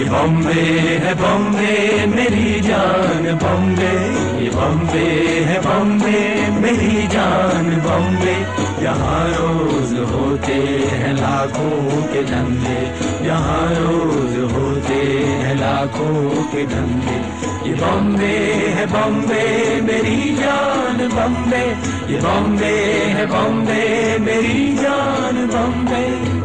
बॉम्बे है बॉम्बे मेरी जान बॉम्बे, ये बॉम्बे है बॉम्बे मेरी जान बॉम्बे। यहाँ रोज होते हैं लाखों के धंधे, यहाँ रोज होते हैं लाखों के धंधे। ये बॉम्बे है बॉम्बे मेरी जान बॉम्बे, ये बॉम्बे है बॉम्बे मेरी जान बॉम्बे।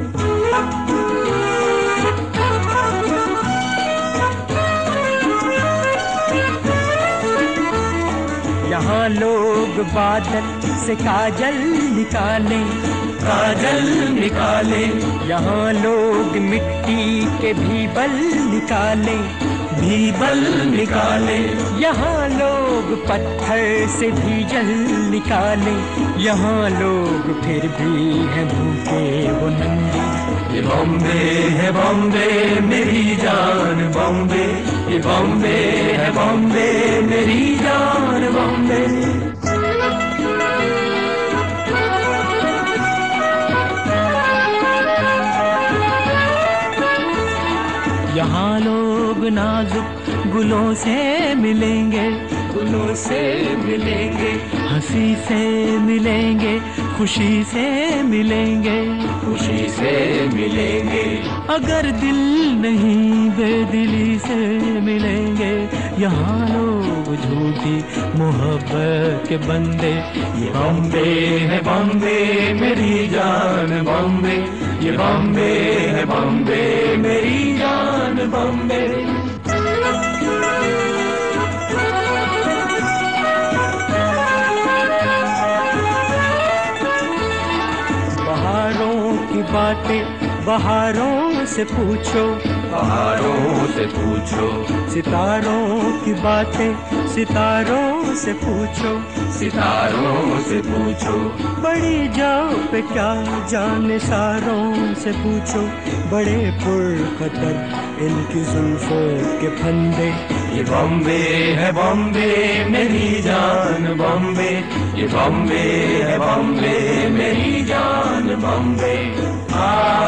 यहाँ लोग बादल से काजल निकाले, काजल निकाले। यहाँ लोग मिट्टी के भी बल निकाले, भी बल निकाले। यहाँ लोग पत्थर से भी जल निकाले, यहाँ लोग फिर भी हैं भूखे वो नंगे। ये बॉम्बे है बॉम्बे मेरी जान बॉम्बे, ये बॉम्बे है बॉम्बे मेरी जान बॉम्बे। यहाँ लोग नाजुक गुलों से मिलेंगे, गुलों से मिलेंगे, हंसी से मिलेंगे, खुशी से मिलेंगे, खुशी से मिलेंगे। अगर दिल नहीं बेदिली से मिलेंगे। यहाँ लोग झूठी मोहब्बत के बंदे। ये बॉम्बे है बॉम्बे मेरी जान बॉम्बे, ये बॉम्बे है बॉम्बे मेरी जान बॉम्बे। बहारों की बातें बहारों से पूछो, बहारों से पूछो। सितारों की बातें सितारों से पूछो, सितारों से पूछो। बड़ी जाओ पे क्या जाने सारों से पूछो। बड़े पुरखतर इनकी जुल्फों के फंदे। ये बॉम्बे है बॉम्बे मेरी जान बॉम्बे, ये बॉम्बे है बॉम्बे मेरी जान बॉम्बे।